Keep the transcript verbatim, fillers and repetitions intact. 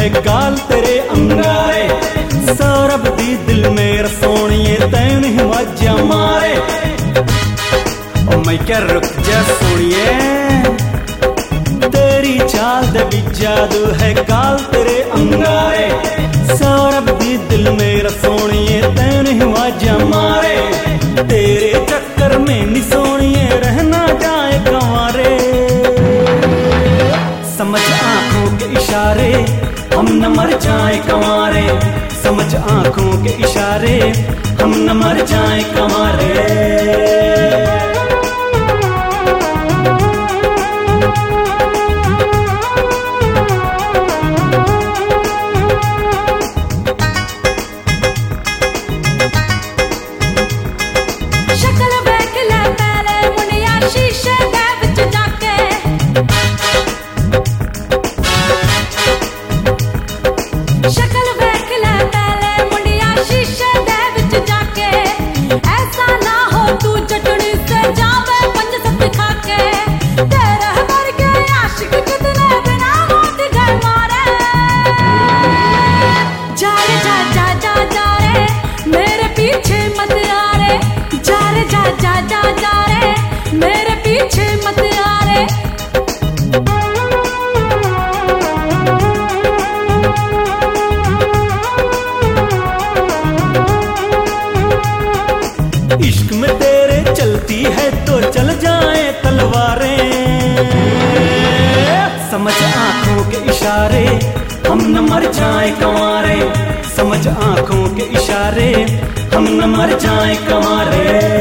है गाल तेरे अंगारे, सौरभ दी दिल मेरा सोनिए तैन हिमाजा मारे। ओ मैं क्या रुक जा सोनिए, तेरी चाल दे भी जादू है गाल तेरे अंगारे, सौरभ दी दिल मेरा सोनिए तैन हिमाजा मारे। तेरे चक्कर में नी सोनिए रहना जाए कंवारे, समझ आंखों के इशारे हम न मर जाए कंवारे, समझ आंखों के इशारे हम न मर जाए कंवारे। इश्क में तेरे चलती है तो चल जाए तलवारें, समझ आंखों के इशारे हम न मर जाए कंवारे, समझ आंखों के इशारे हम न मर जाए कंवारे।